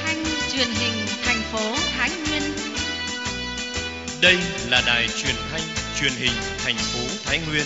thanh truyền hình thành phố Thái Nguyên. Đây là đài truyền thanh truyền hình thành phố Thái Nguyên.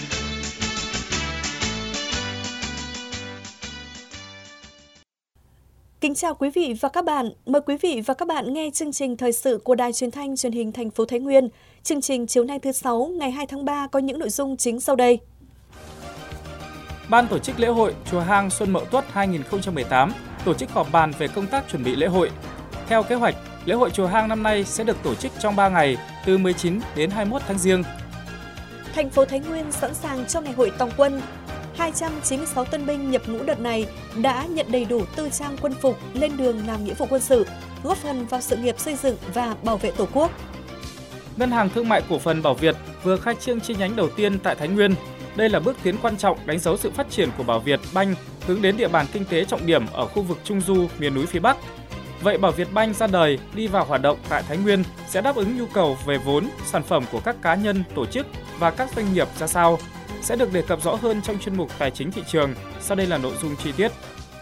Kính chào quý vị và các bạn. Mời quý vị và các bạn nghe chương trình thời sự của đài truyền thanh truyền hình thành phố Thái Nguyên. Chương trình chiều nay thứ 6 ngày 2 tháng 3 có những nội dung chính sau đây. Ban tổ chức lễ hội Chùa Hang Xuân Mậu Tuất 2018 tổ chức họp bàn về công tác chuẩn bị lễ hội. Theo kế hoạch, lễ hội Chùa Hang năm nay sẽ được tổ chức trong 3 ngày, từ 19 đến 21 tháng Giêng. Thành phố Thái Nguyên sẵn sàng cho ngày hội tòng quân. 296 tân binh nhập ngũ đợt này đã nhận đầy đủ tư trang quân phục lên đường làm nghĩa vụ quân sự, góp phần vào sự nghiệp xây dựng và bảo vệ Tổ quốc. Ngân hàng Thương mại Cổ phần Bảo Việt vừa khai trương chi nhánh đầu tiên tại Thái Nguyên. Đây là bước tiến quan trọng đánh dấu sự phát triển của Bảo Việt Bank hướng đến địa bàn kinh tế trọng điểm ở khu vực Trung Du, miền núi phía Bắc. Vậy Bảo Việt Bank ra đời, đi vào hoạt động tại Thái Nguyên sẽ đáp ứng nhu cầu về vốn, sản phẩm của các cá nhân, tổ chức và các doanh nghiệp ra sao? Sẽ được đề cập rõ hơn trong chuyên mục Tài chính thị trường. Sau đây là nội dung chi tiết.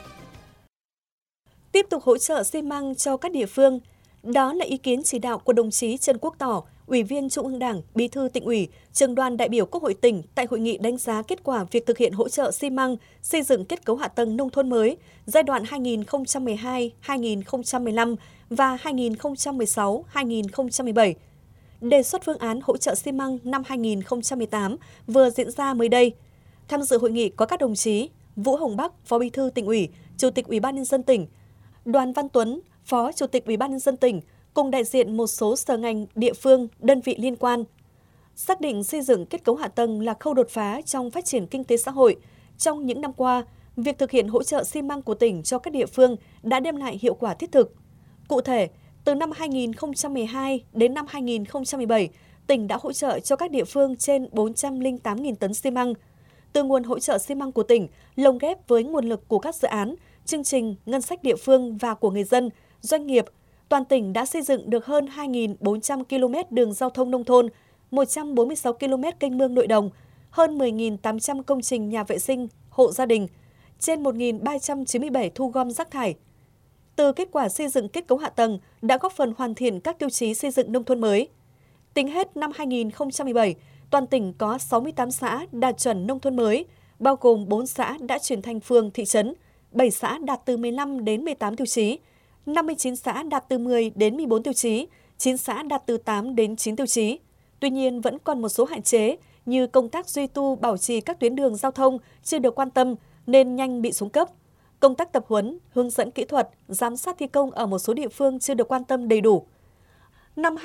Tiếp tục hỗ trợ xi măng cho các địa phương. Đó là ý kiến chỉ đạo của đồng chí Trần Quốc Tỏ, Ủy viên Trung ương Đảng, Bí thư Tỉnh ủy, Trưởng đoàn đại biểu Quốc hội tỉnh tại hội nghị đánh giá kết quả việc thực hiện hỗ trợ xi măng, xây dựng kết cấu hạ tầng nông thôn mới giai đoạn 2012-2015 và 2016-2017. Đề xuất phương án hỗ trợ xi măng năm 2018 vừa diễn ra mới đây. Tham dự hội nghị có các đồng chí Vũ Hồng Bắc, Phó Bí thư Tỉnh ủy, Chủ tịch Ủy ban nhân dân tỉnh, Đoàn Văn Tuấn, Phó Chủ tịch Ủy ban nhân dân tỉnh, cùng đại diện một số sở ngành, địa phương, đơn vị liên quan. Xác định xây dựng kết cấu hạ tầng là khâu đột phá trong phát triển kinh tế xã hội. Trong những năm qua, việc thực hiện hỗ trợ xi măng của tỉnh cho các địa phương đã đem lại hiệu quả thiết thực. Cụ thể, từ năm 2012 đến năm 2017, tỉnh đã hỗ trợ cho các địa phương trên 408.000 tấn xi măng. Từ nguồn hỗ trợ xi măng của tỉnh, lồng ghép với nguồn lực của các dự án, chương trình, ngân sách địa phương và của người dân, doanh nghiệp, toàn tỉnh đã xây dựng được hơn 2.400 km đường giao thông nông thôn, 146 km kênh mương nội đồng, hơn 10.800 công trình nhà vệ sinh, hộ gia đình, trên 1.397 thu gom rác thải. Từ kết quả xây dựng kết cấu hạ tầng đã góp phần hoàn thiện các tiêu chí xây dựng nông thôn mới. Tính hết năm 2017, toàn tỉnh có 68 xã đạt chuẩn nông thôn mới, bao gồm 4 xã đã chuyển thành phường, thị trấn, 7 xã đạt từ 15 đến 18 tiêu chí, 59 xã đạt từ 10 đến 14 tiêu chí, 9 xã đạt từ 8 đến 9 tiêu chí. Tuy nhiên, vẫn còn một số hạn chế như công tác duy tu bảo trì các tuyến đường giao thông chưa được quan tâm nên nhanh bị xuống cấp. Công tác tập huấn, hướng dẫn kỹ thuật, giám sát thi công ở một số địa phương chưa được quan tâm đầy đủ. Năm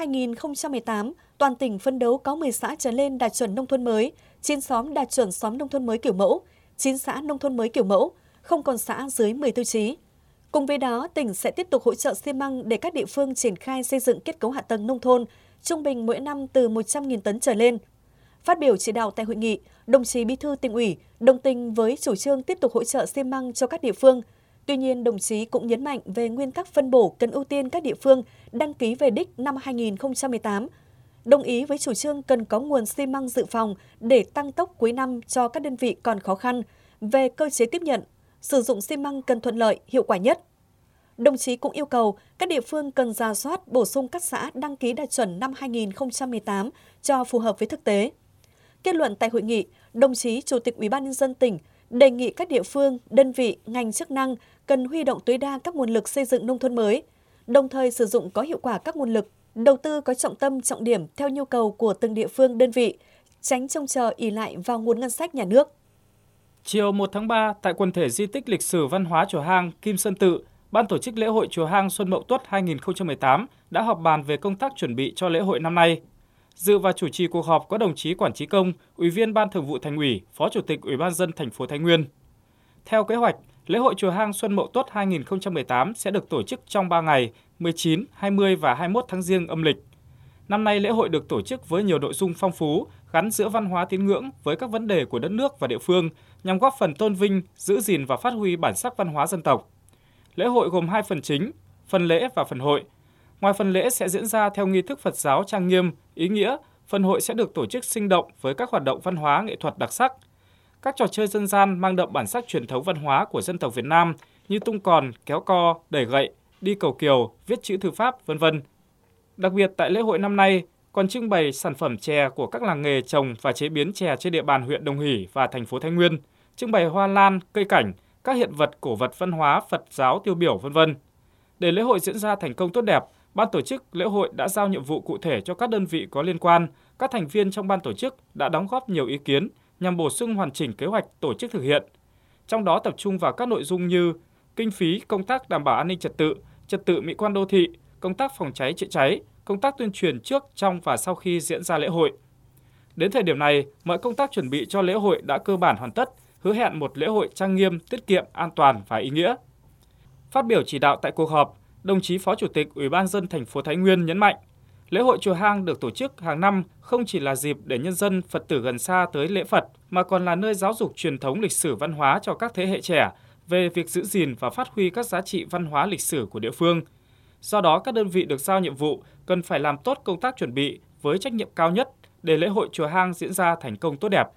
2018, toàn tỉnh phấn đấu có 10 xã trở lên đạt chuẩn nông thôn mới, 9 xóm đạt chuẩn xóm nông thôn mới kiểu mẫu, 9 xã nông thôn mới kiểu mẫu, không còn xã dưới 10 tiêu chí. Cùng với đó, tỉnh sẽ tiếp tục hỗ trợ xi măng để các địa phương triển khai xây dựng kết cấu hạ tầng nông thôn, trung bình mỗi năm từ 100.000 tấn trở lên. Phát biểu chỉ đạo tại hội nghị, đồng chí Bí thư Tỉnh ủy đồng tình với chủ trương tiếp tục hỗ trợ xi măng cho các địa phương. Tuy nhiên, đồng chí cũng nhấn mạnh về nguyên tắc phân bổ cần ưu tiên các địa phương đăng ký về đích năm 2018. Đồng ý với chủ trương cần có nguồn xi măng dự phòng để tăng tốc cuối năm cho các đơn vị còn khó khăn. Về cơ chế tiếp nhận, sử dụng xi măng cần thuận lợi, hiệu quả nhất. Đồng chí cũng yêu cầu các địa phương cần rà soát bổ sung các xã đăng ký đạt chuẩn năm 2018 cho phù hợp với thực tế. Kết luận tại hội nghị, đồng chí Chủ tịch Ủy ban nhân dân tỉnh đề nghị các địa phương, đơn vị, ngành chức năng cần huy động tối đa các nguồn lực xây dựng nông thôn mới, đồng thời sử dụng có hiệu quả các nguồn lực, đầu tư có trọng tâm, trọng điểm theo nhu cầu của từng địa phương, đơn vị, tránh trông chờ ỷ lại vào nguồn ngân sách nhà nước. Chiều 1 tháng 3, tại quần thể di tích lịch sử văn hóa Chùa Hang, Kim Sơn Tự, Ban tổ chức lễ hội Chùa Hang Xuân Mậu Tuất 2018 đã họp bàn về công tác chuẩn bị cho lễ hội năm nay. Dự và chủ trì cuộc họp có đồng chí Quản Chí Công, Ủy viên Ban Thường vụ Thành ủy, Phó Chủ tịch Ủy ban nhân dân thành phố Thái Nguyên. Theo kế hoạch, lễ hội Chùa Hang Xuân Mậu Tuất 2018 sẽ được tổ chức trong 3 ngày, 19, 20 và 21 tháng Giêng âm lịch. Năm nay lễ hội được tổ chức với nhiều nội dung phong phú, gắn giữa văn hóa tín ngưỡng với các vấn đề của đất nước và địa phương, nhằm góp phần tôn vinh, giữ gìn và phát huy bản sắc văn hóa dân tộc. Lễ hội gồm 2 phần chính, phần lễ và phần hội. Ngoài phần lễ sẽ diễn ra theo nghi thức Phật giáo trang nghiêm, ý nghĩa, phần hội sẽ được tổ chức sinh động với các hoạt động văn hóa nghệ thuật đặc sắc. Các trò chơi dân gian mang đậm bản sắc truyền thống văn hóa của dân tộc Việt Nam như tung còn, kéo co, đẩy gậy, đi cầu kiều, viết chữ thư pháp, v.v. Đặc biệt tại lễ hội năm nay còn trưng bày sản phẩm chè của các làng nghề trồng và chế biến chè trên địa bàn huyện Đồng Hỷ và thành phố Thái Nguyên, trưng bày hoa lan, cây cảnh, các hiện vật cổ vật văn hóa Phật giáo tiêu biểu, v.v. Để lễ hội diễn ra thành công tốt đẹp, ban tổ chức lễ hội đã giao nhiệm vụ cụ thể cho các đơn vị có liên quan. Các thành viên trong ban tổ chức đã đóng góp nhiều ý kiến nhằm bổ sung hoàn chỉnh kế hoạch tổ chức thực hiện. Trong đó tập trung vào các nội dung như kinh phí, công tác đảm bảo an ninh trật tự mỹ quan đô thị, công tác phòng cháy chữa cháy, công tác tuyên truyền trước, trong và sau khi diễn ra lễ hội. Đến thời điểm này, mọi công tác chuẩn bị cho lễ hội đã cơ bản hoàn tất, hứa hẹn một lễ hội trang nghiêm, tiết kiệm, an toàn và ý nghĩa. Phát biểu chỉ đạo tại cuộc họp, đồng chí Phó Chủ tịch Ủy ban nhân dân thành phố Thái Nguyên nhấn mạnh, lễ hội Chùa Hang được tổ chức hàng năm không chỉ là dịp để nhân dân Phật tử gần xa tới lễ Phật, mà còn là nơi giáo dục truyền thống lịch sử văn hóa cho các thế hệ trẻ về việc giữ gìn và phát huy các giá trị văn hóa lịch sử của địa phương. Do đó, các đơn vị được giao nhiệm vụ cần phải làm tốt công tác chuẩn bị với trách nhiệm cao nhất để lễ hội Chùa Hang diễn ra thành công tốt đẹp.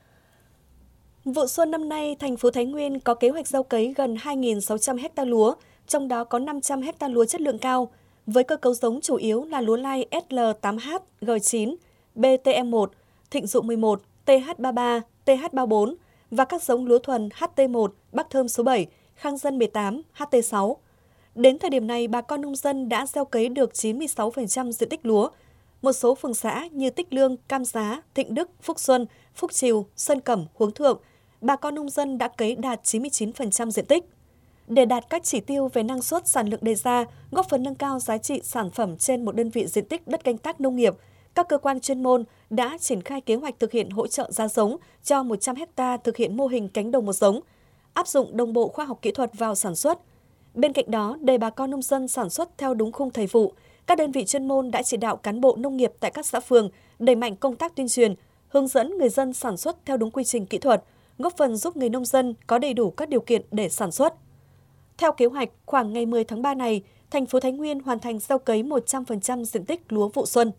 Vụ xuân năm nay, thành phố Thái Nguyên có kế hoạch gieo cấy gần 2.600 ha lúa, trong đó có 500 ha lúa chất lượng cao, với cơ cấu giống chủ yếu là lúa lai SL8H, G9, BTM1, Thịnh Dụ 11, TH33, TH34 và các giống lúa thuần HT1, Bắc Thơm số 7, Khang Dân 18, HT6. Đến thời điểm này, bà con nông dân đã gieo cấy được 96% diện tích lúa. Một số phường xã như Tích Lương, Cam Giá, Thịnh Đức, Phúc Xuân, Phúc Trìu, Xuân Cẩm, Huống Thượng, bà con nông dân đã cấy đạt 99% diện tích. Để đạt các chỉ tiêu về năng suất, sản lượng đề ra, góp phần nâng cao giá trị sản phẩm trên một đơn vị diện tích đất canh tác nông nghiệp, các cơ quan chuyên môn đã triển khai kế hoạch thực hiện hỗ trợ giá giống cho 100 ha thực hiện mô hình cánh đồng một giống, áp dụng đồng bộ khoa học kỹ thuật vào sản xuất. Bên cạnh đó, để bà con nông dân sản xuất theo đúng khung thời vụ, các đơn vị chuyên môn đã chỉ đạo cán bộ nông nghiệp tại các xã phường đẩy mạnh công tác tuyên truyền, hướng dẫn người dân sản xuất theo đúng quy trình kỹ thuật, góp phần giúp người nông dân có đầy đủ các điều kiện để sản xuất. Theo kế hoạch, khoảng ngày 10 tháng 3 này, thành phố Thái Nguyên hoàn thành gieo cấy 100% diện tích lúa vụ xuân.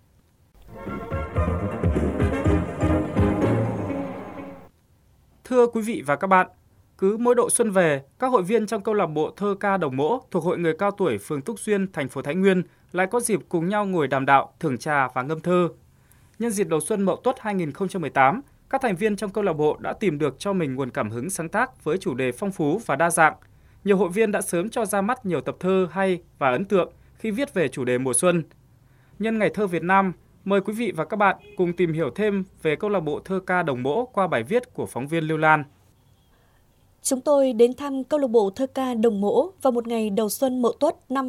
Thưa quý vị và các bạn, cứ mỗi độ xuân về, các hội viên trong câu lạc bộ thơ ca Đồng Mỗ thuộc Hội Người Cao Tuổi phường Túc Xuyên, thành phố Thái Nguyên lại có dịp cùng nhau ngồi đàm đạo, thưởng trà và ngâm thơ. Nhân dịp đầu xuân Mậu Tuất 2018, các thành viên trong câu lạc bộ đã tìm được cho mình nguồn cảm hứng sáng tác với chủ đề phong phú và đa dạng. Nhiều hội viên đã sớm cho ra mắt nhiều tập thơ hay và ấn tượng khi viết về chủ đề mùa xuân. Nhân Ngày Thơ Việt Nam, mời quý vị và các bạn cùng tìm hiểu thêm về câu lạc bộ thơ ca Đồng Mỗ qua bài viết của phóng viên Lưu Lan. Chúng tôi đến thăm câu lạc bộ thơ ca Đồng Mỗ vào một ngày đầu xuân Mậu Tuất năm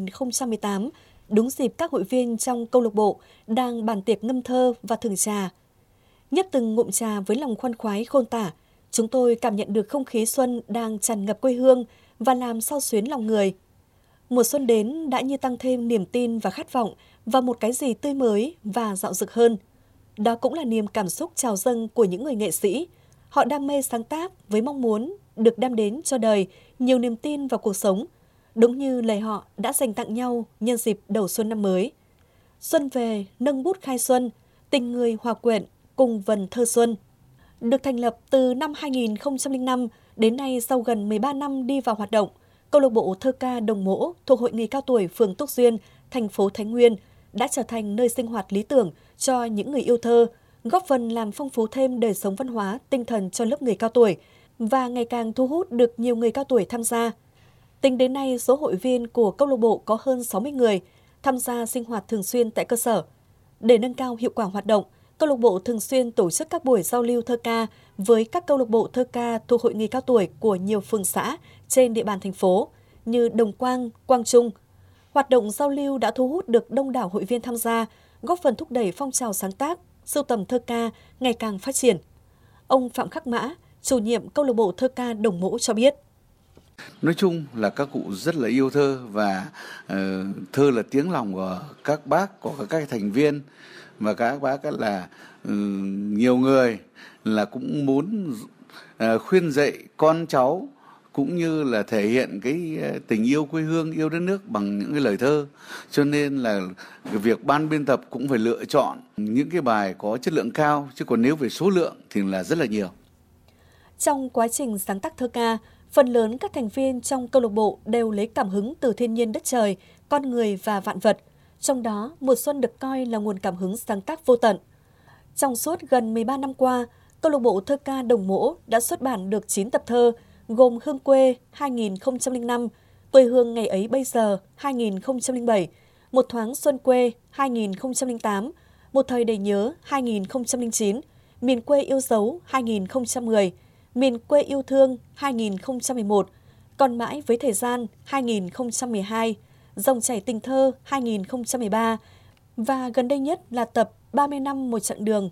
2018, đúng dịp các hội viên trong câu lạc bộ đang bàn tiệc ngâm thơ và thưởng trà. Nhấp từng ngụm trà với lòng khoan khoái khôn tả, chúng tôi cảm nhận được không khí xuân đang tràn ngập quê hương và làm xao xuyến lòng người. Mùa xuân đến đã như tăng thêm niềm tin và khát vọng vào một cái gì tươi mới và dạo dực hơn. Đó cũng là niềm cảm xúc trào dâng của những người nghệ sĩ. Họ đam mê sáng tác với mong muốn được đem đến cho đời nhiều niềm tin vào cuộc sống, đúng như lời họ đã dành tặng nhau nhân dịp đầu xuân năm mới. Xuân về, nâng bút khai xuân, tình người hòa quyện cùng vần thơ xuân. Được thành lập từ năm 2005, đến nay sau gần 13 năm đi vào hoạt động, câu lạc bộ thơ ca Đồng Mỗ thuộc Hội Người Cao Tuổi phường Túc Xuyên, thành phố Thái Nguyên đã trở thành nơi sinh hoạt lý tưởng cho những người yêu thơ, góp phần làm phong phú thêm đời sống văn hóa, tinh thần cho lớp người cao tuổi và ngày càng thu hút được nhiều người cao tuổi tham gia. Tính đến nay, số hội viên của câu lạc bộ có hơn 60 người tham gia sinh hoạt thường xuyên tại cơ sở. Để nâng cao hiệu quả hoạt động, câu lạc bộ thường xuyên tổ chức các buổi giao lưu thơ ca với các câu lạc bộ thơ ca thuộc Hội Người Cao Tuổi của nhiều phường xã trên địa bàn thành phố như Đồng Quang, Quang Trung. Hoạt động giao lưu đã thu hút được đông đảo hội viên tham gia, góp phần thúc đẩy phong trào sáng tác, sưu tầm thơ ca ngày càng phát triển. Ông Phạm Khắc Mã, chủ nhiệm câu lạc bộ thơ ca Đồng Mỗ cho biết. Nói chung là các cụ rất là yêu thơ và thơ là tiếng lòng của các bác, của các thành viên, và các bác là nhiều người là cũng muốn khuyên dạy con cháu cũng như là thể hiện cái tình yêu quê hương, yêu đất nước bằng những cái lời thơ. Cho nên là việc ban biên tập cũng phải lựa chọn những cái bài có chất lượng cao, chứ còn nếu về số lượng thì là rất là nhiều. Trong quá trình sáng tác thơ ca, Phần lớn các thành viên trong câu lạc bộ đều lấy cảm hứng từ thiên nhiên đất trời, con người và vạn vật. Trong đó, mùa xuân được coi là nguồn cảm hứng sáng tác vô tận. Trong suốt gần 13 năm qua, câu lạc bộ thơ ca Đồng Mỗ đã xuất bản được 9 tập thơ, gồm Hương quê 2005, Quê hương ngày ấy bây giờ 2007, Một thoáng xuân quê 2008, Một thời đầy nhớ 2009, Miền quê yêu dấu 2010, Miền quê yêu thương 2011, Còn mãi với thời gian 2012, Dòng chảy tình thơ 2013 và gần đây nhất là tập 30 năm một chặng đường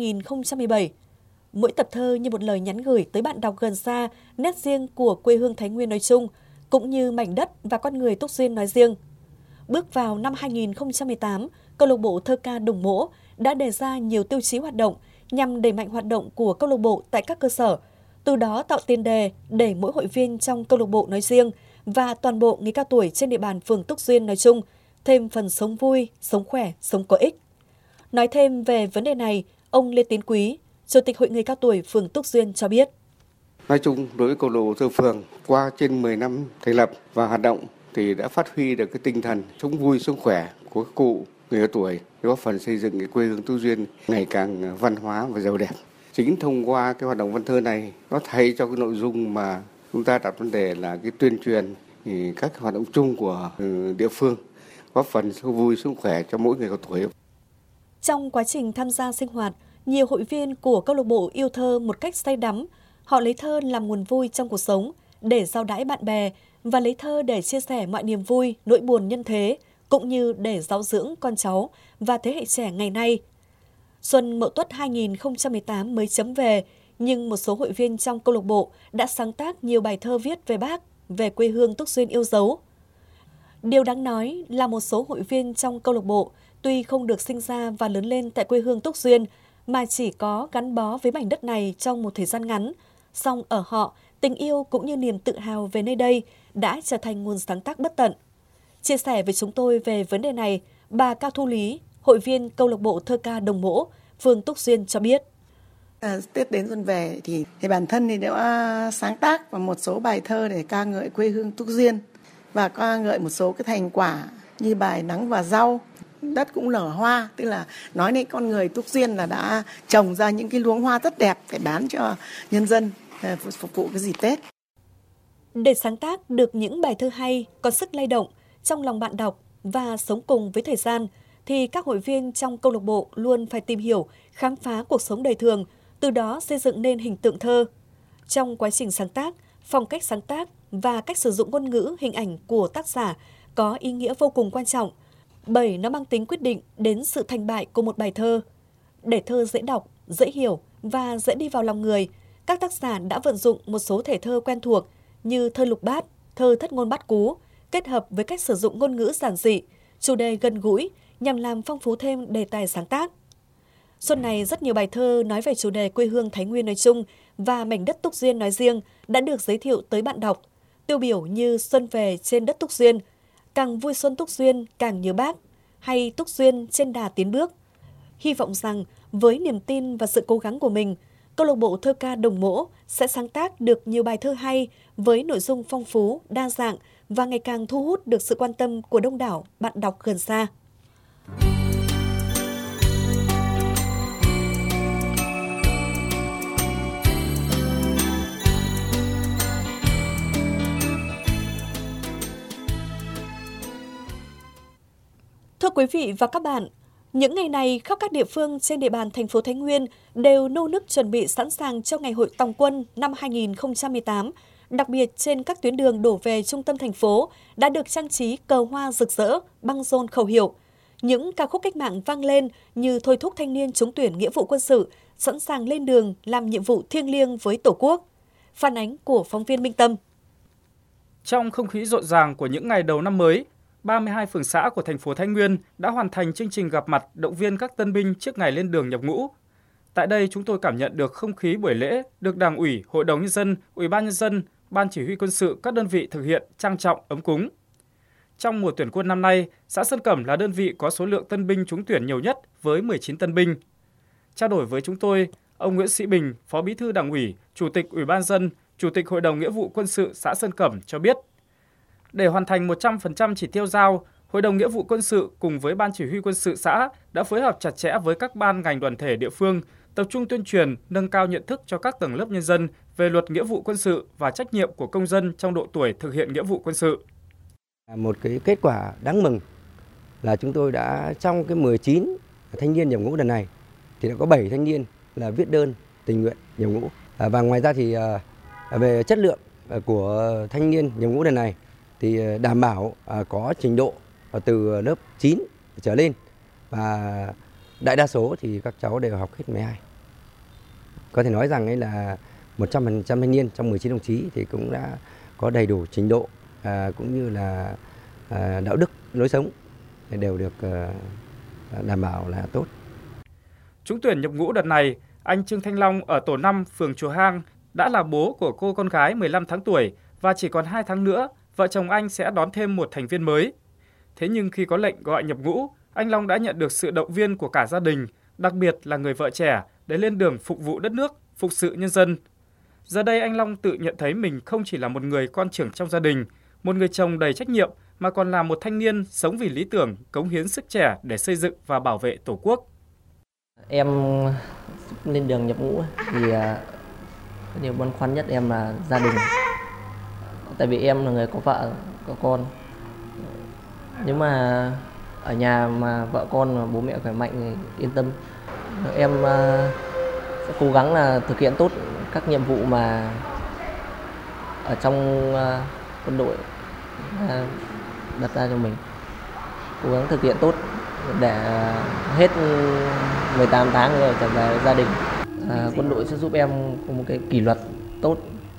2017. Mỗi tập thơ như một lời nhắn gửi tới bạn đọc gần xa nét riêng của quê hương Thái Nguyên nói chung, cũng như mảnh đất và con người Túc Duyên nói riêng. Bước vào năm 2018, câu lạc bộ thơ ca Đồng Mỗ đã đề ra nhiều tiêu chí hoạt động nhằm đẩy mạnh hoạt động của câu lạc bộ tại các cơ sở, từ đó tạo tiền đề để mỗi hội viên trong câu lạc bộ nói riêng và toàn bộ người cao tuổi trên địa bàn phường Túc Duyên nói chung thêm phần sống vui, sống khỏe, sống có ích. Nói thêm về vấn đề này, ông Lê Tiến Quý, Chủ tịch Hội người cao tuổi phường Túc Duyên cho biết. Nói chung, đối với câu lạc bộ thơ phường, qua trên 10 năm thành lập và hoạt động thì đã phát huy được cái tinh thần sống vui, sống khỏe của các cụ người cao tuổi, góp phần xây dựng cái quê hương Túc Duyên ngày càng văn hóa và giàu đẹp. Chính thông qua cái hoạt động văn thơ này, nó thay cho cái nội dung mà chúng ta đặt vấn đề là cái tuyên truyền thì các hoạt động chung của địa phương, góp phần sống vui, sống khỏe cho mỗi người cao tuổi. Trong quá trình tham gia sinh hoạt, nhiều hội viên của câu lạc bộ yêu thơ một cách say đắm. Họ lấy thơ làm nguồn vui trong cuộc sống, để giao đãi bạn bè và lấy thơ để chia sẻ mọi niềm vui, nỗi buồn nhân thế, cũng như để giáo dưỡng con cháu và thế hệ trẻ ngày nay. Xuân Mậu Tuất 2018 mới chấm về, nhưng một số hội viên trong câu lạc bộ đã sáng tác nhiều bài thơ viết về Bác, về quê hương Túc Duyên yêu dấu. Điều đáng nói là một số hội viên trong câu lạc bộ tuy không được sinh ra và lớn lên tại quê hương Túc Duyên, mà chỉ có gắn bó với mảnh đất này trong một thời gian ngắn, song ở họ, tình yêu cũng như niềm tự hào về nơi đây đã trở thành nguồn sáng tác bất tận. Chia sẻ với chúng tôi về vấn đề này, bà Cao Thu Lý, hội viên câu lạc bộ thơ ca Đồng Mỗ, phường Túc Duyên cho biết. Tết đến xuân về thì bản thân thì đã sáng tác và một số bài thơ để ca ngợi quê hương Túc Duyên và ca ngợi một số cái thành quả như bài Nắng và Rau. Đất cũng nở hoa, tức là nói đến con người Túc Duyên là đã trồng ra những cái luống hoa rất đẹp để bán cho nhân dân phục vụ cái dịp Tết. Để sáng tác được những bài thơ hay, có sức lay động trong lòng bạn đọc và sống cùng với thời gian, thì các hội viên trong câu lạc bộ luôn phải tìm hiểu, khám phá cuộc sống đời thường, từ đó xây dựng nên hình tượng thơ. Trong quá trình sáng tác, phong cách sáng tác và cách sử dụng ngôn ngữ, hình ảnh của tác giả có ý nghĩa vô cùng quan trọng, bởi nó mang tính quyết định đến sự thành bại của một bài thơ. Để thơ dễ đọc, dễ hiểu và dễ đi vào lòng người, các tác giả đã vận dụng một số thể thơ quen thuộc như thơ lục bát, thơ thất ngôn bát cú, kết hợp với cách sử dụng ngôn ngữ giản dị, chủ đề gần gũi nhằm làm phong phú thêm đề tài sáng tác. Xuân này rất nhiều bài thơ nói về chủ đề quê hương Thái Nguyên nói chung và mảnh đất Túc Duyên nói riêng đã được giới thiệu tới bạn đọc, tiêu biểu như Xuân về trên đất Túc Duyên, Càng vui xuân Túc Duyên càng nhớ Bác, hay Túc Duyên trên đà tiến bước. Hy vọng rằng với niềm tin và sự cố gắng của mình, câu lạc bộ thơ ca Đồng Mỗ sẽ sáng tác được nhiều bài thơ hay với nội dung phong phú, đa dạng và ngày càng thu hút được sự quan tâm của đông đảo bạn đọc gần xa. Thưa quý vị và các bạn, những ngày này khắp các địa phương trên địa bàn thành phố Thái Nguyên đều nô nức chuẩn bị sẵn sàng cho Ngày hội Tòng quân năm 2018. Đặc biệt trên các tuyến đường đổ về trung tâm thành phố đã được trang trí cờ hoa rực rỡ, băng rôn khẩu hiệu. Những ca khúc cách mạng vang lên như thôi thúc thanh niên trúng tuyển nghĩa vụ quân sự, sẵn sàng lên đường làm nhiệm vụ thiêng liêng với Tổ quốc. Phản ánh của phóng viên Minh Tâm. Trong không khí rộn ràng của những ngày đầu năm mới, 32 phường xã của thành phố Thái Nguyên đã hoàn thành chương trình gặp mặt động viên các tân binh trước ngày lên đường nhập ngũ. Tại đây chúng tôi cảm nhận được không khí buổi lễ được Đảng ủy, Hội đồng Nhân dân, Ủy ban Nhân dân, Ban Chỉ huy Quân sự các đơn vị thực hiện trang trọng, ấm cúng. Trong mùa tuyển quân năm nay, xã Sơn Cẩm là đơn vị có số lượng tân binh trúng tuyển nhiều nhất với 19 tân binh. Trao đổi với chúng tôi, ông Nguyễn Sĩ Bình, Phó Bí thư Đảng ủy, Chủ tịch Ủy ban Nhân dân, Chủ tịch Hội đồng Nghĩa vụ Quân sự xã Sơn Cẩm cho biết, để hoàn thành 100% chỉ tiêu giao, Hội đồng Nghĩa vụ Quân sự cùng với Ban Chỉ huy Quân sự xã đã phối hợp chặt chẽ với các ban ngành đoàn thể địa phương, tập trung tuyên truyền, nâng cao nhận thức cho các tầng lớp nhân dân về luật nghĩa vụ quân sự và trách nhiệm của công dân trong độ tuổi thực hiện nghĩa vụ quân sự. Một cái kết quả đáng mừng là chúng tôi đã trong cái 19 thanh niên nhập ngũ lần này thì đã có 7 thanh niên là viết đơn tình nguyện nhập ngũ. Và ngoài ra thì về chất lượng của thanh niên nhập ngũ lần này thì đảm bảo có trình độ từ lớp 9 trở lên và đại đa số thì các cháu đều học hết 12. Có thể nói rằng ấy là 100% thanh niên trong 19 đồng chí thì cũng đã có đầy đủ trình độ cũng như là đạo đức lối sống đều được đảm bảo là tốt. Trúng tuyển nhập ngũ đợt này, anh Trương Thanh Long ở tổ 5 phường Chùa Hang đã là bố của cô con gái 15 tháng tuổi và chỉ còn 2 tháng nữa, vợ chồng anh sẽ đón thêm một thành viên mới. Thế nhưng khi có lệnh gọi nhập ngũ, anh Long đã nhận được sự động viên của cả gia đình, đặc biệt là người vợ trẻ để lên đường phục vụ đất nước, phục sự nhân dân. Giờ đây anh Long tự nhận thấy mình không chỉ là một người con trưởng trong gia đình, một người chồng đầy trách nhiệm mà còn là một thanh niên sống vì lý tưởng, cống hiến sức trẻ để xây dựng và bảo vệ Tổ quốc. Em lên đường nhập ngũ thì điều băn khoăn nhất em là gia đình. Tại vì em là người có vợ, có con. Nếu mà ở nhà mà vợ con và bố mẹ khỏe mạnh thì yên tâm. Em sẽ cố gắng là thực hiện tốt các nhiệm vụ mà ở trong quân đội đặt ra cho mình. Cố gắng thực hiện tốt để hết 18 tháng rồi trở về gia đình. Quân đội sẽ giúp em có một cái kỷ luật tốt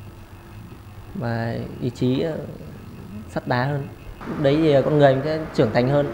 và ý chí sắt đá hơn. Lúc đấy thì con người mình sẽ trưởng thành hơn.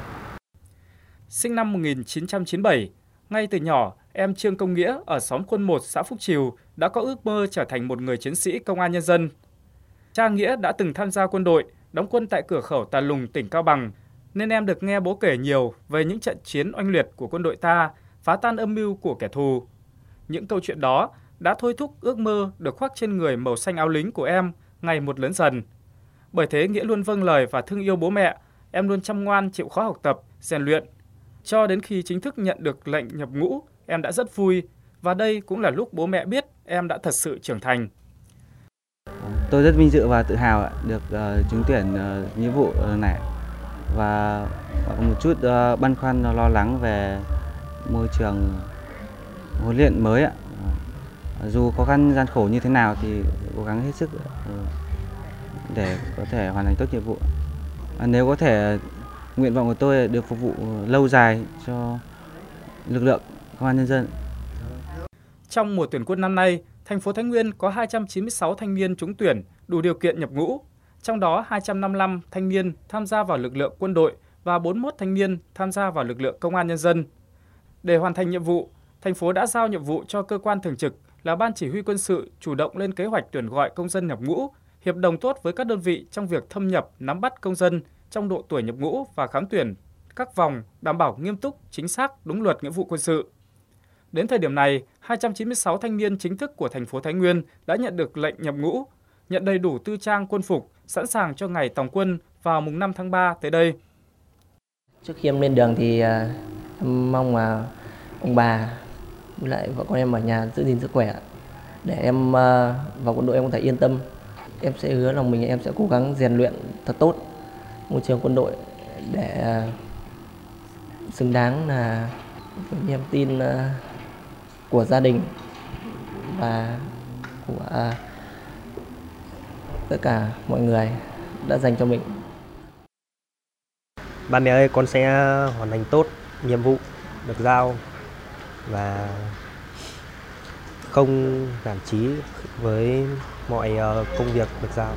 Sinh năm 1997, ngay từ nhỏ, em Trương Công Nghĩa ở xóm Quân 1 xã Phúc Trìu đã có ước mơ trở thành một người chiến sĩ công an nhân dân. Cha Nghĩa đã từng tham gia quân đội, đóng quân tại cửa khẩu Tà Lùng, tỉnh Cao Bằng, nên em được nghe bố kể nhiều về những trận chiến oanh liệt của quân đội ta, phá tan âm mưu của kẻ thù. Những câu chuyện đó đã thôi thúc ước mơ được khoác trên người màu xanh áo lính của em ngày một lớn dần. Bởi thế Nghĩa luôn vâng lời và thương yêu bố mẹ, em luôn chăm ngoan chịu khó học tập, rèn luyện. Cho đến khi chính thức nhận được lệnh nhập ngũ, em đã rất vui và đây cũng là lúc bố mẹ biết em đã thật sự trưởng thành. Tôi rất vinh dự và tự hào được trúng tuyển nghĩa vụ này và có một chút băn khoăn lo lắng về môi trường huấn luyện mới ạ. Dù khó khăn gian khổ như thế nào thì cố gắng hết sức để có thể hoàn thành tốt nhiệm vụ. Nếu có thể, nguyện vọng của tôi được phục vụ lâu dài cho lực lượng công an nhân dân. Trong mùa tuyển quân năm nay, thành phố Thái Nguyên có 296 thanh niên trúng tuyển đủ điều kiện nhập ngũ. Trong đó 255 thanh niên tham gia vào lực lượng quân đội và 41 thanh niên tham gia vào lực lượng công an nhân dân. Để hoàn thành nhiệm vụ, thành phố đã giao nhiệm vụ cho cơ quan thường trực là Ban Chỉ huy Quân sự chủ động lên kế hoạch tuyển gọi công dân nhập ngũ, hiệp đồng tốt với các đơn vị trong việc thâm nhập, nắm bắt công dân trong độ tuổi nhập ngũ và khám tuyển các vòng đảm bảo nghiêm túc, chính xác, đúng luật nghĩa vụ quân sự. Đến thời điểm này, 296 thanh niên chính thức của thành phố Thái Nguyên đã nhận được lệnh nhập ngũ, nhận đầy đủ tư trang quân phục, sẵn sàng cho ngày tòng quân vào mùng 5 tháng 3 tới đây. Trước khi em lên đường thì em mong là ông bà với lại vợ con em ở nhà giữ gìn sức khỏe để em vào quân đội em có thể yên tâm. Em sẽ hứa lòng mình em sẽ cố gắng rèn luyện thật tốt môi trường quân đội để xứng đáng là niềm tin của gia đình và của tất cả mọi người đã dành cho mình. Ba mẹ ơi, con sẽ hoàn thành tốt nhiệm vụ được giao và không nản chí với mọi công việc được giao.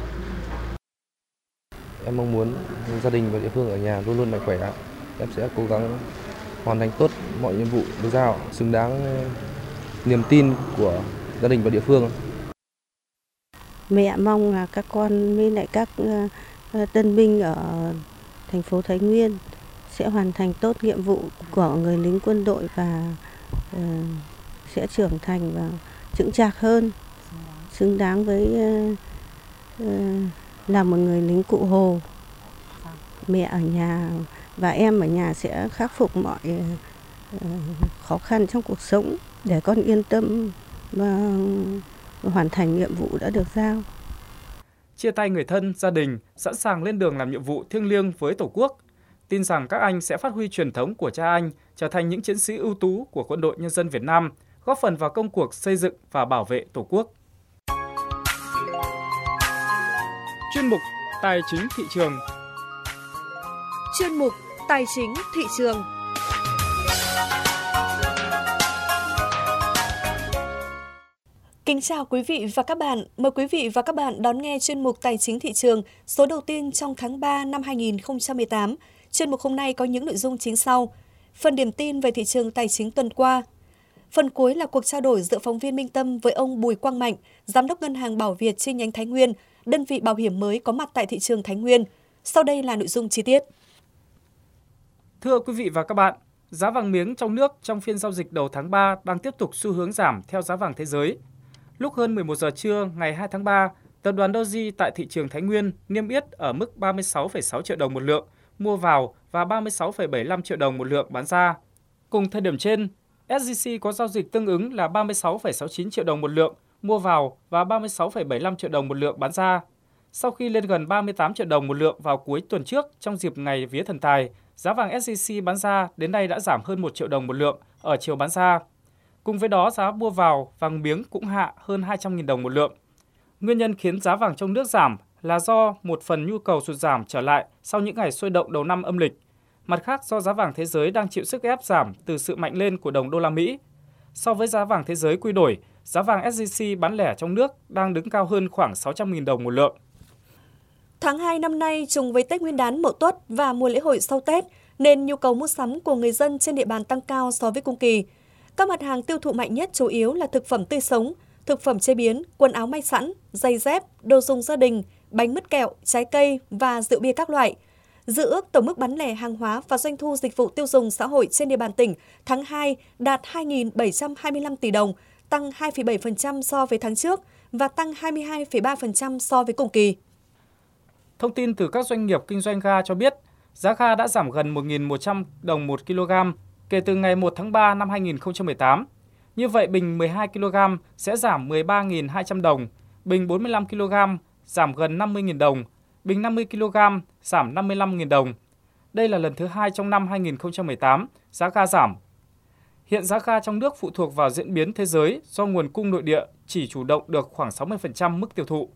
Em mong muốn gia đình và địa phương ở nhà luôn luôn mạnh khỏe. Em sẽ cố gắng hoàn thành tốt mọi nhiệm vụ được giao, xứng đáng niềm tin của gia đình và địa phương. Mẹ mong là các con với lại các tân binh ở thành phố Thái Nguyên sẽ hoàn thành tốt nhiệm vụ của người lính quân đội và sẽ trưởng thành và chững chạc hơn, xứng đáng với là một người lính Cụ Hồ. Mẹ ở nhà và em ở nhà sẽ khắc phục mọi khó khăn trong cuộc sống để con yên tâm và hoàn thành nhiệm vụ đã được giao. Chia tay người thân, gia đình, sẵn sàng lên đường làm nhiệm vụ thiêng liêng với Tổ quốc. Tin rằng các anh sẽ phát huy truyền thống của cha anh, trở thành những chiến sĩ ưu tú của Quân đội Nhân dân Việt Nam, góp phần vào công cuộc xây dựng và bảo vệ Tổ quốc. Chuyên mục Tài chính thị trường. Chuyên mục Tài chính thị trường. Kính chào quý vị và các bạn. Mời quý vị và các bạn đón nghe chuyên mục Tài chính thị trường số đầu tiên trong tháng 3 năm 2018. Chuyên mục hôm nay có những nội dung chính sau. Phần điểm tin về thị trường tài chính tuần qua. Phần cuối là cuộc trao đổi giữa phóng viên Minh Tâm với ông Bùi Quang Mạnh, Giám đốc Ngân hàng Bảo Việt chi nhánh Thái Nguyên, đơn vị bảo hiểm mới có mặt tại thị trường Thái Nguyên. Sau đây là nội dung chi tiết. Thưa quý vị và các bạn, giá vàng miếng trong nước trong phiên giao dịch đầu tháng 3 đang tiếp tục xu hướng giảm theo giá vàng thế giới. Lúc hơn 11 giờ trưa ngày 2 tháng 3, tập đoàn Doji tại thị trường Thái Nguyên niêm yết ở mức 36,6 triệu đồng một lượng mua vào và 36,75 triệu đồng một lượng bán ra. Cùng thời điểm trên, SJC có giao dịch tương ứng là 36,69 triệu đồng một lượng mua vào và 36,75 triệu đồng một lượng bán ra. Sau khi lên gần 38 triệu đồng một lượng vào cuối tuần trước trong dịp ngày Vía Thần Tài, giá vàng SJC bán ra đến nay đã giảm hơn 1 triệu đồng một lượng ở chiều bán ra. Cùng với đó, giá mua vào vàng miếng cũng hạ hơn 200.000 đồng một lượng. Nguyên nhân khiến giá vàng trong nước giảm là do một phần nhu cầu sụt giảm trở lại sau những ngày sôi động đầu năm âm lịch. Mặt khác, do giá vàng thế giới đang chịu sức ép giảm từ sự mạnh lên của đồng đô la Mỹ. So với giá vàng thế giới quy đổi, giá vàng SJC bán lẻ trong nước đang đứng cao hơn khoảng 600.000 đồng một lượng. Tháng 2 năm nay trùng với Tết Nguyên đán Mậu Tuất và mùa lễ hội sau Tết, nên nhu cầu mua sắm của người dân trên địa bàn tăng cao so với cùng kỳ. Các mặt hàng tiêu thụ mạnh nhất chủ yếu là thực phẩm tươi sống, thực phẩm chế biến, quần áo may sẵn, giày dép, đồ dùng gia đình, bánh mứt kẹo, trái cây và rượu bia các loại. Dự ước tổng mức bán lẻ hàng hóa và doanh thu dịch vụ tiêu dùng xã hội trên địa bàn tỉnh tháng 2 đạt 2.725 tỷ đồng, tăng 2,7% so với tháng trước và tăng 22,3% so với cùng kỳ. Thông tin từ các doanh nghiệp kinh doanh ga cho biết, giá ga đã giảm gần 1.100 đồng 1 kg kể từ ngày 1 tháng 3 năm 2018. Như vậy, bình 12 kg sẽ giảm 13.200 đồng, bình 45 kg giảm gần 50.000 đồng, bình 50 kg giảm 55.000 đồng. Đây là lần thứ 2 trong năm 2018 giá ga giảm. Hiện giá ga trong nước phụ thuộc vào diễn biến thế giới do nguồn cung nội địa chỉ chủ động được khoảng 60% mức tiêu thụ.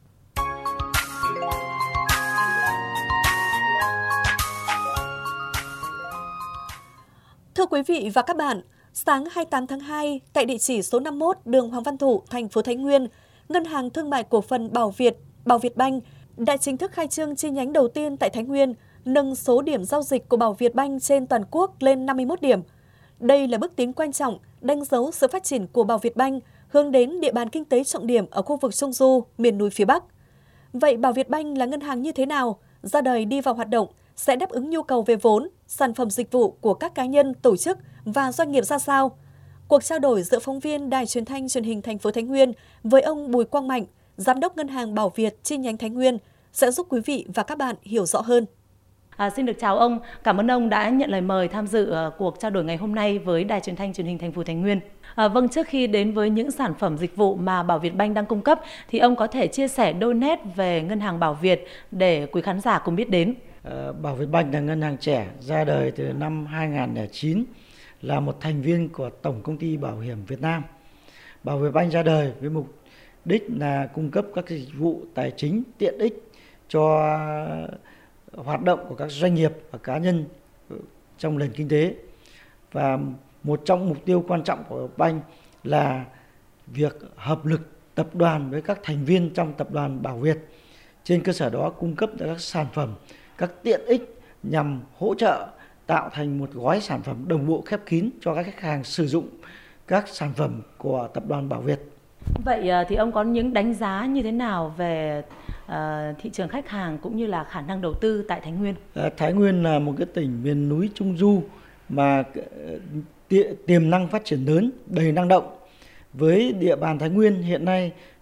Thưa quý vị và các bạn, sáng 28 tháng 2, tại địa chỉ số 51 đường Hoàng Văn Thụ, thành phố Thái Nguyên, Ngân hàng Thương mại Cổ phần Bảo Việt Banh đã chính thức khai trương chi nhánh đầu tiên tại Thái Nguyên, nâng số điểm giao dịch của Bảo Việt Banh trên toàn quốc lên 51 điểm. Đây là bước tiến quan trọng, đánh dấu sự phát triển của Bảo Việt Banh hướng đến địa bàn kinh tế trọng điểm ở khu vực Trung Du, miền núi phía Bắc. Vậy Bảo Việt Banh là ngân hàng như thế nào? Ra đời đi vào hoạt động sẽ đáp ứng nhu cầu về vốn, sản phẩm dịch vụ của các cá nhân, tổ chức và doanh nghiệp ra sao? Cuộc trao đổi giữa phóng viên Đài Truyền thanh Truyền hình thành phố Thái Nguyên với ông Bùi Quang Mạnh, Giám đốc Ngân hàng Bảo Việt chi nhánh Thái Nguyên sẽ giúp quý vị và các bạn hiểu rõ hơn. Xin được chào ông, cảm ơn ông đã nhận lời mời tham dự cuộc trao đổi ngày hôm nay với Đài Truyền thanh Truyền hình thành phố Thái Nguyên. Vâng, trước khi đến với những sản phẩm dịch vụ mà Bảo Việt Banh đang cung cấp, thì ông có thể chia sẻ đôi nét về Ngân hàng Bảo Việt để quý khán giả cùng biết đến. Bảo Việt Banh là ngân hàng trẻ ra đời từ năm 2009, là một thành viên của Tổng Công ty Bảo hiểm Việt Nam. Bảo Việt Banh ra đời với mục đích là cung cấp các dịch vụ tài chính tiện ích cho hoạt động của các doanh nghiệp và cá nhân trong nền kinh tế. Và một trong mục tiêu quan trọng của Banh là việc hợp lực tập đoàn với các thành viên trong tập đoàn Bảo Việt. Trên cơ sở đó cung cấp các sản phẩm, các tiện ích nhằm hỗ trợ tạo thành một gói sản phẩm đồng bộ khép kín cho các khách hàng sử dụng các sản phẩm của tập đoàn Bảo Việt. Vậy thì ông có những đánh giá như thế nào về thị trường khách hàng cũng như là khả năng đầu tư tại Thái Nguyên? Thái Nguyên là một cái tỉnh miền núi Trung Du mà tiềm năng phát triển lớn, đầy năng động. Với địa bàn Thái Nguyên hiện nay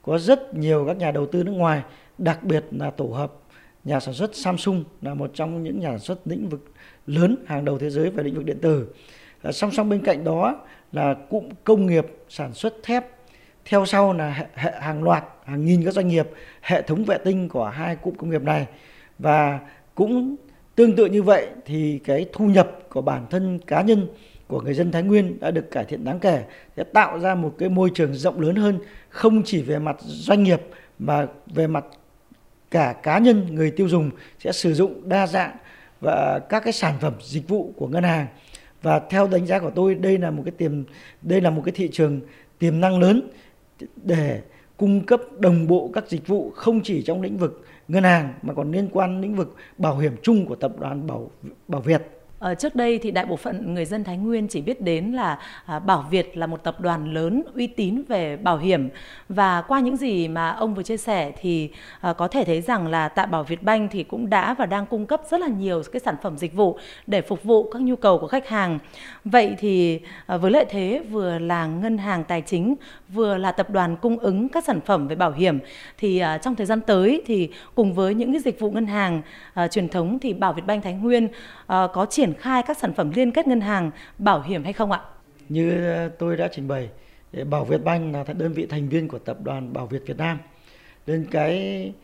có rất nhiều các nhà đầu tư nước ngoài, đặc biệt là tổ hợp nhà sản xuất Samsung là một trong những nhà sản xuất lĩnh vực lớn hàng đầu thế giới về lĩnh vực điện tử. Song song bên cạnh đó là cụm công nghiệp sản xuất thép, theo sau là hàng loạt, hàng nghìn các doanh nghiệp, hệ thống vệ tinh của hai cụm công nghiệp này. Và cũng tương tự như vậy thì cái thu nhập của bản thân cá nhân của người dân Thái Nguyên đã được cải thiện đáng kể, sẽ tạo ra một cái môi trường rộng lớn hơn, không chỉ về mặt doanh nghiệp mà về mặt cả cá nhân người tiêu dùng sẽ sử dụng đa dạng và các cái sản phẩm dịch vụ của ngân hàng. Và theo đánh giá của tôi, đây là một cái thị trường tiềm năng lớn để cung cấp đồng bộ các dịch vụ không chỉ trong lĩnh vực ngân hàng mà còn liên quan lĩnh vực bảo hiểm chung của tập đoàn Bảo Việt. Trước đây thì đại bộ phận người dân Thái Nguyên chỉ biết đến là Bảo Việt là một tập đoàn lớn uy tín về bảo hiểm, và qua những gì mà ông vừa chia sẻ thì có thể thấy rằng là tại Bảo Việt Banh thì cũng đã và đang cung cấp rất là nhiều cái sản phẩm dịch vụ để phục vụ các nhu cầu của khách hàng. Vậy thì với lợi thế vừa là ngân hàng tài chính, vừa là tập đoàn cung ứng các sản phẩm về bảo hiểm, thì trong thời gian tới thì cùng với những cái dịch vụ ngân hàng truyền thống thì Bảo Việt Banh Thái Nguyên có triển khai các sản phẩm liên kết ngân hàng bảo hiểm hay không ạ? Như tôi đã trình bày, Bảo Việt Banh là đơn vị thành viên của tập đoàn Bảo Việt Việt Nam. Nên cái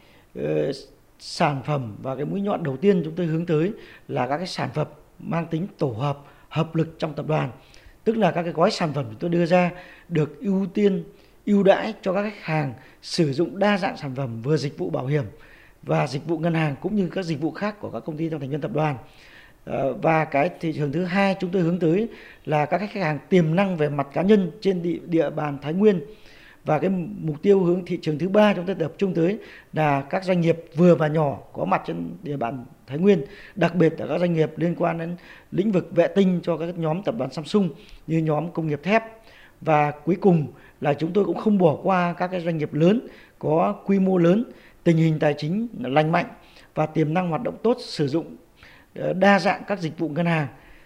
sản phẩm và cái mũi nhọn đầu tiên chúng tôi hướng tới là các cái sản phẩm mang tính tổ hợp, hợp lực trong tập đoàn. Tức là các cái gói sản phẩm chúng tôi đưa ra được ưu đãi cho các khách hàng sử dụng đa dạng sản phẩm, vừa dịch vụ bảo hiểm và dịch vụ ngân hàng cũng như các dịch vụ khác của các công ty trong thành viên tập đoàn. Và cái thị trường thứ hai chúng tôi hướng tới là các khách hàng tiềm năng về mặt cá nhân trên địa bàn Thái Nguyên. Và cái mục tiêu hướng thị trường thứ ba chúng tôi tập trung tới là các doanh nghiệp vừa và nhỏ có mặt trên địa bàn Thái Nguyên, đặc biệt là các doanh nghiệp liên quan đến lĩnh vực vệ tinh cho các nhóm tập đoàn Samsung như nhóm công nghiệp thép. Và cuối cùng là chúng tôi cũng không bỏ qua các cái doanh nghiệp lớn có quy mô lớn, tình hình tài chính lành mạnh và tiềm năng hoạt động tốt, sử dụng đa dạng các dịch vụ ngân hàng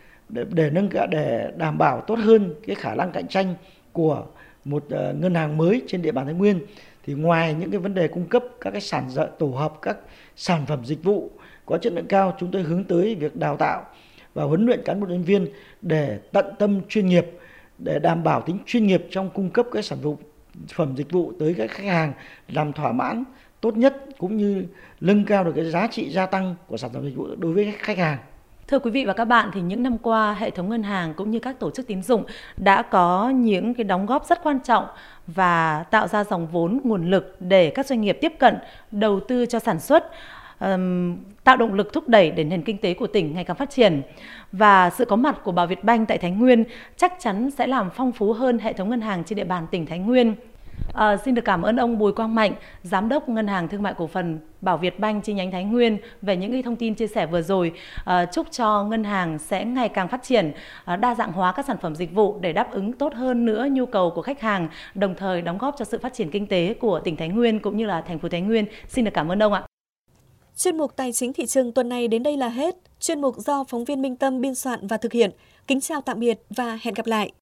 để đảm bảo tốt hơn cái khả năng cạnh tranh của một ngân hàng mới trên địa bàn Thái Nguyên. Thì ngoài những cái vấn đề cung cấp các cái tổ hợp các sản phẩm dịch vụ có chất lượng cao, chúng tôi hướng tới việc đào tạo và huấn luyện cán bộ nhân viên để tận tâm chuyên nghiệp, để đảm bảo tính chuyên nghiệp trong cung cấp các sản phẩm dịch vụ tới các khách hàng, làm thỏa mãn tốt nhất cũng như nâng cao được cái giá trị gia tăng của sản phẩm dịch vụ đối với khách hàng. Thưa quý vị và các bạn, thì những năm qua hệ thống ngân hàng cũng như các tổ chức tín dụng đã có những cái đóng góp rất quan trọng và tạo ra dòng vốn, nguồn lực để các doanh nghiệp tiếp cận đầu tư cho sản xuất, tạo động lực thúc đẩy để nền kinh tế của tỉnh ngày càng phát triển. Và sự có mặt của Bảo Việt Banh tại Thái Nguyên chắc chắn sẽ làm phong phú hơn hệ thống ngân hàng trên địa bàn tỉnh Thái Nguyên. Xin được cảm ơn ông Bùi Quang Mạnh, Giám đốc Ngân hàng Thương mại Cổ phần Bảo Việt Banh chi nhánh Thái Nguyên về những cái thông tin chia sẻ vừa rồi. Chúc cho ngân hàng sẽ ngày càng phát triển, đa dạng hóa các sản phẩm dịch vụ để đáp ứng tốt hơn nữa nhu cầu của khách hàng, đồng thời đóng góp cho sự phát triển kinh tế của tỉnh Thái Nguyên cũng như là thành phố Thái Nguyên. Xin được cảm ơn ông ạ. Chuyên mục Tài chính thị trường tuần này đến đây là hết. Chuyên mục do phóng viên Minh Tâm biên soạn và thực hiện. Kính chào tạm biệt và hẹn gặp lại.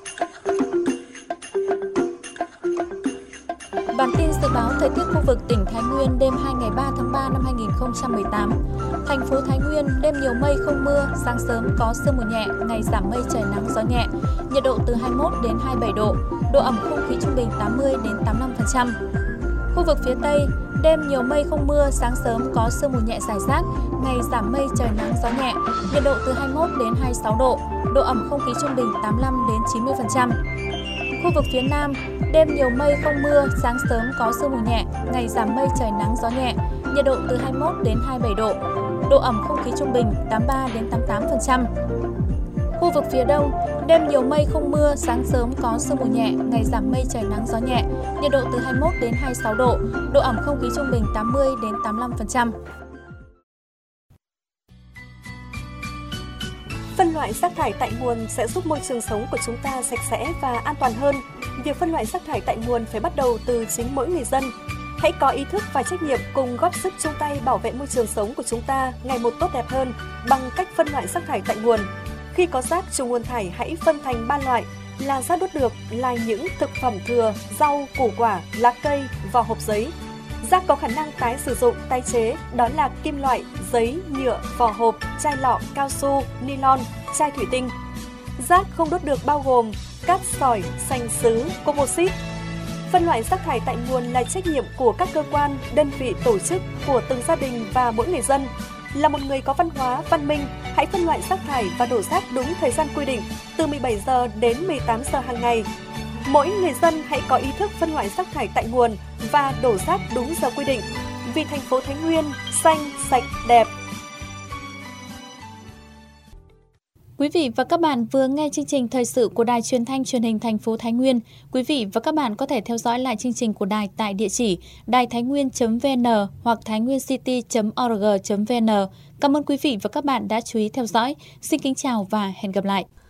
Bản tin dự báo thời tiết khu vực tỉnh Thái Nguyên đêm 2 ngày 3 tháng 3 năm 2018. Thành phố Thái Nguyên đêm nhiều mây không mưa, sáng sớm có sương mù nhẹ, ngày giảm mây trời nắng gió nhẹ. Nhiệt độ từ 21 đến 27 độ, độ ẩm không khí trung bình 80 đến 85%. Khu vực phía Tây, đêm nhiều mây không mưa, sáng sớm có sương mù nhẹ rải rác, ngày giảm mây trời nắng gió nhẹ. Nhiệt độ từ 21 đến 26 độ, độ ẩm không khí trung bình 85 đến 90%. Khu vực phía Nam, đêm nhiều mây không mưa, sáng sớm có sương mù nhẹ, ngày giảm mây trời nắng gió nhẹ, nhiệt độ từ 21 đến 27 độ, độ ẩm không khí trung bình 83 đến 88%. Khu vực phía Đông, đêm nhiều mây không mưa, sáng sớm có sương mù nhẹ, ngày giảm mây trời nắng gió nhẹ, nhiệt độ từ 21 đến 26 độ, độ ẩm không khí trung bình 80 đến 85%. Phân loại rác thải tại nguồn sẽ giúp môi trường sống của chúng ta sạch sẽ và an toàn hơn. Việc phân loại rác thải tại nguồn phải bắt đầu từ chính mỗi người dân. Hãy có ý thức và trách nhiệm cùng góp sức chung tay bảo vệ môi trường sống của chúng ta ngày một tốt đẹp hơn bằng cách phân loại rác thải tại nguồn. Khi có rác, chủ nguồn thải hãy phân thành 3 loại là rác đốt được là những thực phẩm thừa, rau, củ quả, lá cây, vỏ hộp giấy. Rác có khả năng tái sử dụng, tái chế, đó là kim loại, giấy, nhựa, vỏ hộp, chai lọ, cao su, nylon, chai thủy tinh. Rác không đốt được bao gồm cát sỏi, sành sứ, composite. Phân loại rác thải tại nguồn là trách nhiệm của các cơ quan, đơn vị, tổ chức, của từng gia đình và mỗi người dân. Là một người có văn hóa, văn minh, hãy phân loại rác thải và đổ rác đúng thời gian quy định, từ 17 giờ đến 18 giờ hàng ngày. Mỗi người dân hãy có ý thức phân loại rác thải tại nguồn và đổ rác đúng giờ quy định. Vì thành phố Thái Nguyên xanh, sạch, đẹp. Quý vị và các bạn vừa nghe chương trình thời sự của Đài Truyền thanh Truyền hình thành phố Thái Nguyên. Quý vị và các bạn có thể theo dõi lại chương trình của đài tại địa chỉ đàitháinnguyên.vn hoặc thainwincity.org.vn. Cảm ơn quý vị và các bạn đã chú ý theo dõi. Xin kính chào và hẹn gặp lại.